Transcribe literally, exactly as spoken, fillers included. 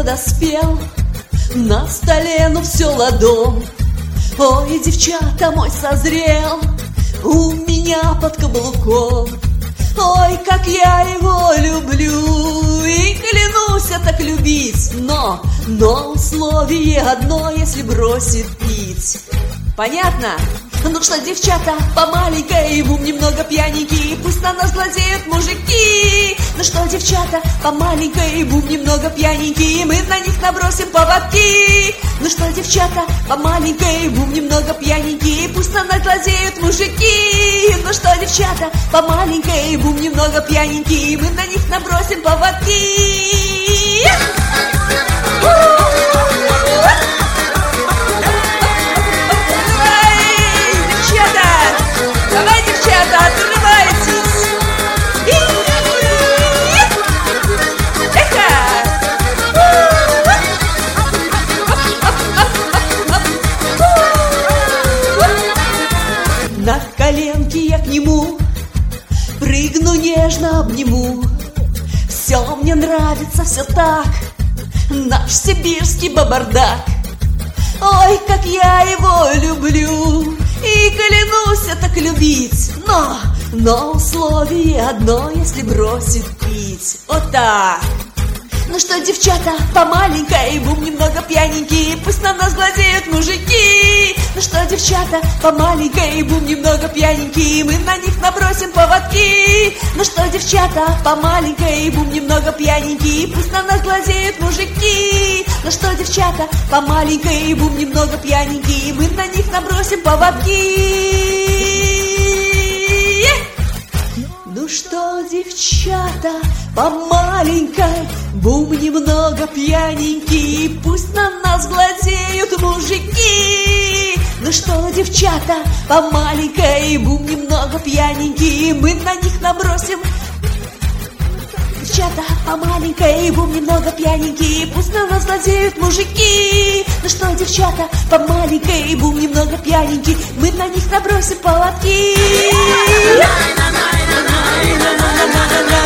подоспел, на столе, ну все ладом. Ой, девчата, мой созрел у меня под каблуком. Ой, как я его люблю, и клянусь так любить, но, но условие одно, если бросит пить. Понятно? Ну что, девчата, по маленькой, бум немного пьяненький, пусть на нас глазеют мужики. Ну что, девчата, по маленькой, бум немного пьяненький, мы на них набросим поводки. Ну что, девчата, по маленькой, бум немного пьяненький, пусть на нас глазеют мужики. Ну что, девчата, по маленькой, бум немного пьяненький, мы на них набросим поводки. Давай, девчата, отрывайтесь! На коленки я к нему прыгну, нежно обниму. Все мне нравится, все так, наш сибирский бабардак. Ой, как я его люблю, и клянусь так любить, но, но условие одно, если бросит пить. Вот так. Ну что, девчата, по маленькой, бум немного пьяненький, пусть на нас глазеют мужики. Ну что, девчата, по маленькой, бум немного пьяненький, мы на них набросим поводки. Ну что, девчата, по маленькой, бум немного пьяненький, пусть на нас глазеют мужики. Ну что, девчата, по маленькой, бум немного пьяненький, мы на них набросим поводки. Ну что, девчата, по маленькой, бум немного пьяненький, пусть на нас глазеют мужики. Ну что, девчата, по маленькой, бум немного пьяненький, мы на них набросим. Девчата, по маленькой, бум немного пьяненький, пусть на нас глазеют мужики. Ну что, девчата, по маленькой, бум немного пьяненький, мы на них набросим поводки.